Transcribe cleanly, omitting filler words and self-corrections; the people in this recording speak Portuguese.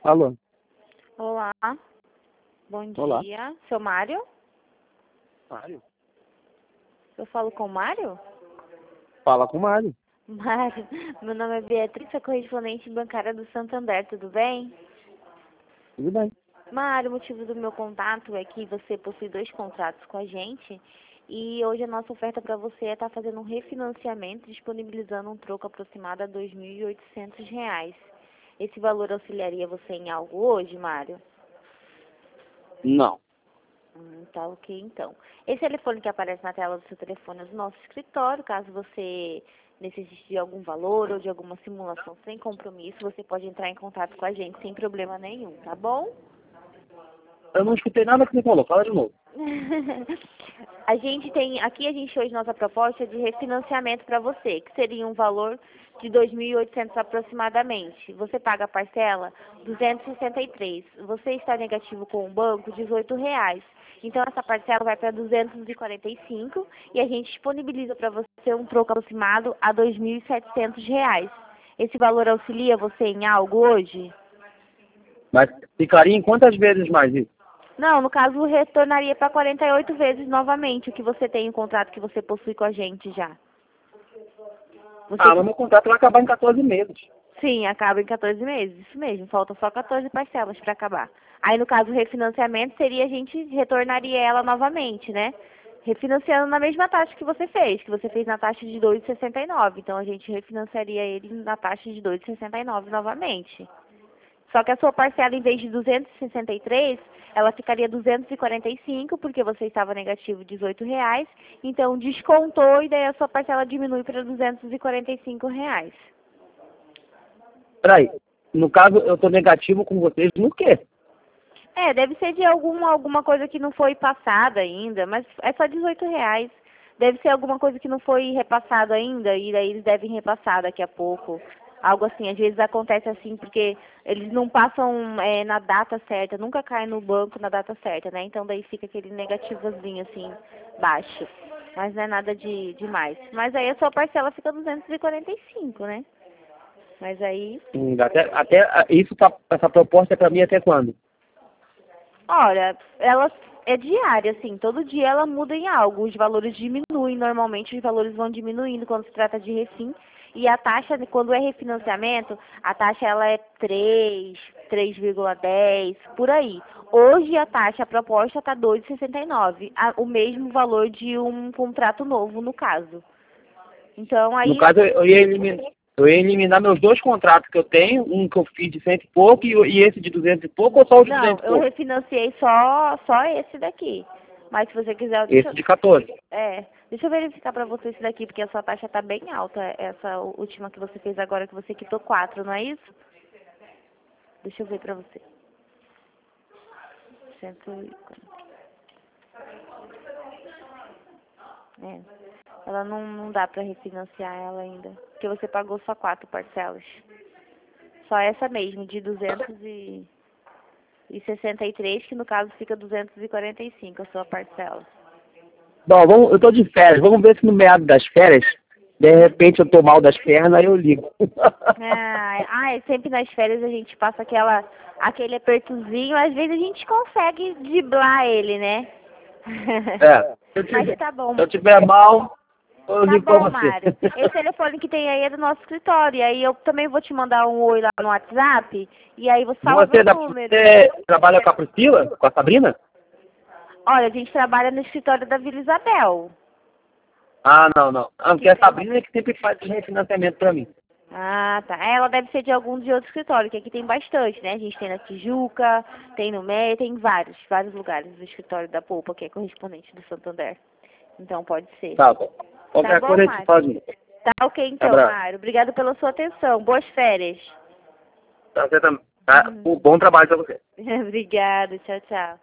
Alô? Olá, bom Olá. dia. Seu Mário? Mário? Eu falo com o Mário? Fala com o Mário. Mário, meu nome é Beatriz, sou correspondente bancária do Santander, tudo bem? Tudo bem. Mário, o motivo do meu contato é que você possui 2 contratos com a gente e hoje a nossa oferta para você é estar fazendo um refinanciamento, disponibilizando um troco aproximado a R$ 2.800. Esse valor auxiliaria você em algo hoje, Mário? Não. Tá ok, então. Esse telefone que aparece na tela do seu telefone é do nosso escritório. Caso você necessite de algum valor ou de alguma simulação sem compromisso, você pode entrar em contato com a gente sem problema nenhum, tá bom? Eu não escutei nada que você falou. Fala de novo. Aqui a gente hoje nossa proposta é de refinanciamento para você, que seria um valor de 2.800 aproximadamente. Você paga a parcela 263. Você está negativo com o banco, R$ 18. Então essa parcela vai para 245 e a gente disponibiliza para você um troco aproximado a R$ 2.700. Esse valor auxilia você em algo hoje? Mas ficaria em quantas vezes mais isso? Não, no caso, retornaria para 48 vezes novamente o que você tem em contrato que você possui com a gente já. Ah, mas meu contrato vai acabar em 14 meses. Sim, acaba em 14 meses, isso mesmo. Faltam só 14 parcelas para acabar. Aí, no caso, o refinanciamento seria a gente retornaria ela novamente, né? Refinanciando na mesma taxa que você fez na taxa de 2,69. Então, a gente refinanciaria ele na taxa de 2,69 novamente. Só que a sua parcela, em vez de 263, ela ficaria 245, porque você estava negativo R$ 18. Então, descontou e daí a sua parcela diminui para R$ 245. Peraí. No caso, eu tô negativo com vocês no quê? Deve ser de alguma coisa que não foi passada ainda, mas é só R$ 18. Deve ser alguma coisa que não foi repassado ainda, e daí eles devem repassar daqui a pouco. Algo assim, às vezes acontece assim, porque eles não passam na data certa, nunca cai no banco na data certa, né? Então daí fica aquele negativozinho assim, baixo. Mas não é nada demais. Mas aí a sua parcela fica 245, né? Mas aí Isso tá, essa proposta é pra mim até quando? olha, ela é diária, assim, todo dia ela muda em algo, os valores diminuem, normalmente os valores vão diminuindo quando se trata de refim, e a taxa, quando é refinanciamento, a taxa ela é 3,10, por aí. Hoje a taxa, a proposta está 2,69, o mesmo valor de um contrato novo, no caso. Então No aí caso, eu ia eliminar meus 2 contratos que eu tenho, um que eu fiz de 100 e pouco e esse de 200 e pouco, ou só o de não, 200 e eu pouco? refinanciei só esse daqui. Mas se você quiser, Esse de 14. deixa eu verificar pra você esse daqui, porque a sua taxa tá bem alta. Essa última que você fez agora, que você quitou 4, não é isso? Deixa eu ver pra você. 140. É. Ela não dá pra refinanciar ela ainda. Porque você pagou só 4 parcelas. Só essa mesmo, de 263, que no caso fica 245 a sua parcela. Bom, eu tô de férias. Vamos ver se no meado das férias, de repente eu tô mal das pernas, aí eu ligo. Sempre nas férias a gente passa aquele apertozinho, às vezes a gente consegue driblar ele, né? Mas tá bom. Se eu tiver mal, eu Tá ligo pra bom, você. Mário. Esse telefone que tem aí é do nosso escritório. E aí eu também vou te mandar um oi lá no WhatsApp. E aí você fala meu número. Você trabalha com a Priscila? Com a Sabrina? Olha, a gente trabalha no escritório da Vila Isabel. Ah, não, não. Ah, porque a Sabrina é que sempre faz esse refinanciamento pra mim. Ah, tá. Ela deve ser de algum de outro escritório, que aqui tem bastante, né? A gente tem na Tijuca, tem no MEI, tem vários lugares do escritório da Poupa, que é correspondente do Santander. Então pode ser. Tá bom. Tá Qualquer bom, coisa a gente Mário? fala de novo. Tá ok então, Abraço. Mário. Obrigado pela sua atenção. Boas férias. Tá, você também. Tá? Um bom trabalho pra você. Obrigada. Tchau, tchau.